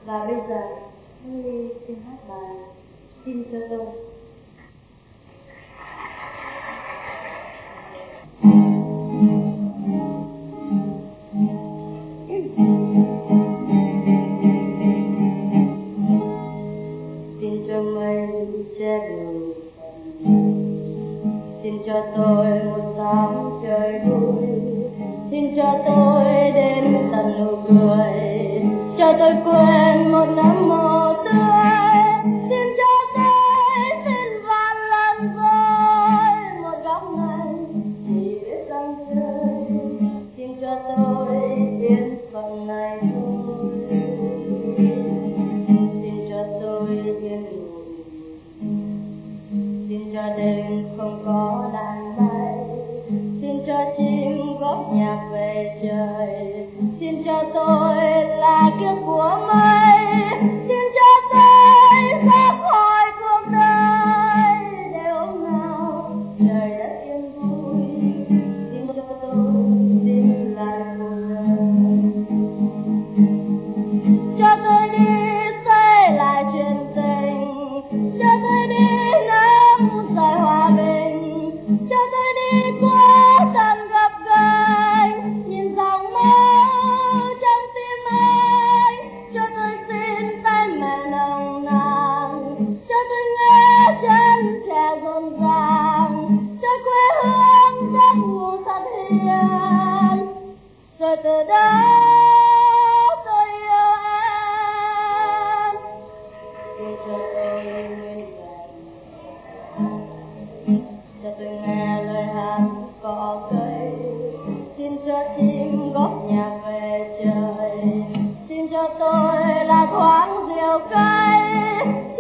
Và bây giờ Henry xin hát bài Xin cho tôi. Xin cho mây che đường, xin cho tôi một sáng trời vui, xin cho tôi đến tận nụ cười, cho tôi quên một nắng màu tươi, xin cho tôi xin vạn lần rồi một góc này chỉ biết răng chơi, xin cho tôi yên phận này thôi, xin cho tôi yên ổn, xin cho đêm không có đàn bay, xin cho chim góp nhạc về trời, xin cho tôi là kiếp của mây, xin cho tôi thoát khỏi cuộc đời để hôm nào trời đất yên vui, xin cho tôi xin lại cuộc đời, cho tôi đi xây lại chuyện tình, cho tôi đi nắm sợi hòa bình, cho tôi đi qua tận gặp gành, nhìn dòng máu trong tim anh, cho tôi xin tay mẹ nồng nàn, cho tôi nghe chân trẻ rộn ràng, cho quê hương giấc ngủ thật hiền, rồi từ đó tôi yêu em, xin cho tôi nguyên vẹn, cho tôi nghe lời hát cỏ cây, xin cho chim góp nhạc về trời, xin cho tôi là thoáng rượu cay,